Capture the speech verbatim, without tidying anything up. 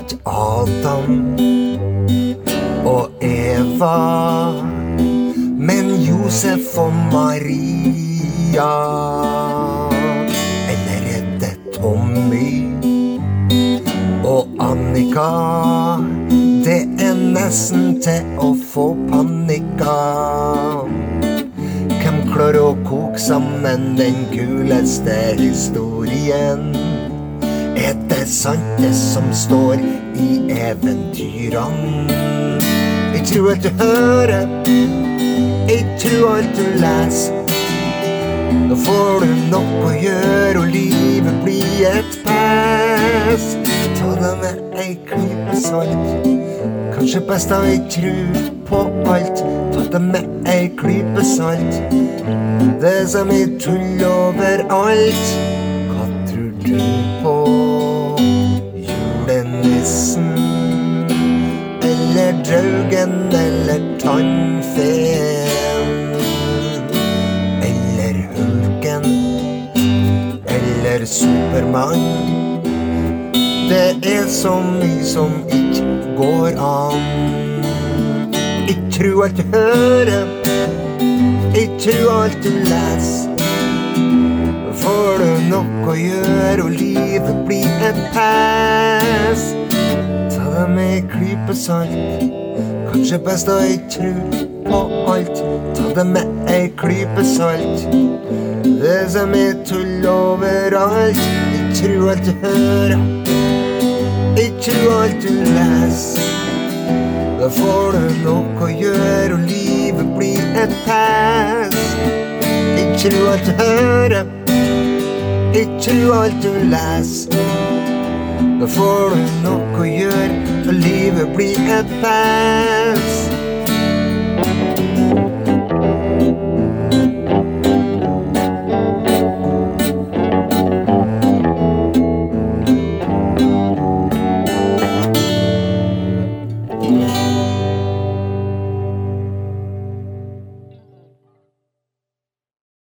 født Adam og Eva, men Josef og Maria, eller er det Tommy og Annika? Det er nesten til å få panikka. Hvem klarer å koke sammen den kuleste historien? Er det sant det som står i eventyrene? Jeg tror alt du hører, jeg tror alt du leser. Nå får du nok å gjøre og livet blir et pes. Ta det med ei klype salt, kanskje best av ei tru på alt. Ta det med ei klype salt, det er som i tull overalt. Hva tror du på? Julenissen eller draugen eller tannfeen eller hulken eller Superman? Det er så mye som ikke går an. Jeg tror alt du hører, jeg tror alt du leser. Får du nok å gjøre og livet blir et pes. Ta det med ei klype salt, kanskje best å jeg tror på alt. Ta det med ei klype salt, det er som er tull overalt. Jeg tror alt du hører, jeg tror alt du leser. Da får du nok å gjøre og livet blir et pes. Jeg tror alt du hører, jeg tror alt du leser. Da får du nok å gjøre og livet blir et pes.